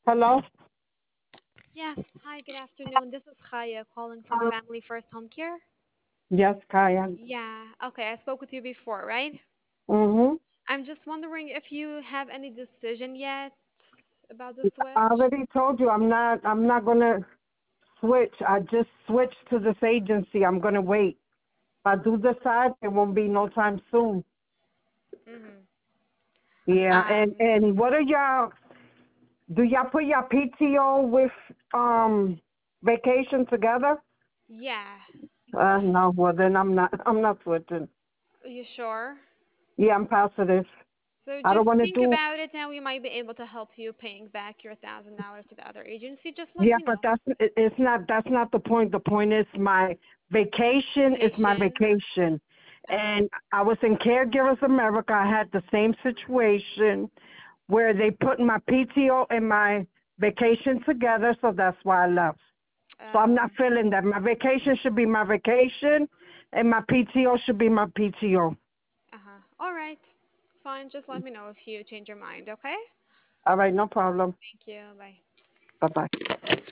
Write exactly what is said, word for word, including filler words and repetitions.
Hello? Yes. Hi, good afternoon. This is Chaya calling from Family First Home Care. Yes, Kaya. Yeah. Okay, I spoke with you before, right? Mm-hmm. I'm just wondering if you have any decision yet about the I switch. already told you I'm not I'm not gonna switch. I just switched to this agency. I'm gonna wait. If I do decide, it won't be no time soon. Mhm. Yeah, and Um, and what are y'all? Do y'all put your P T O with um vacation together? yeah. Uh, no. Well, then I'm not. I'm not switching. Are you sure? Yeah, I'm positive. So I don't just want to think do. about it and we might be able to help you paying back your thousand dollars to the other agency. Just let Yeah, me but know. that's it- it's not that's not the point. The point is my vacation is my Vacation. vacation, Uh-huh. and I was in Caregivers America. I had the same situation where they put my P T O and my vacation together, so that's why I left. So I'm not Oh, feeling that my vacation should be my vacation, and my P T O should be my P T O. uh-huh. All right. Fine. Just let me know if you change your mind, okay? All right, no problem. Thank you. Bye. Bye bye.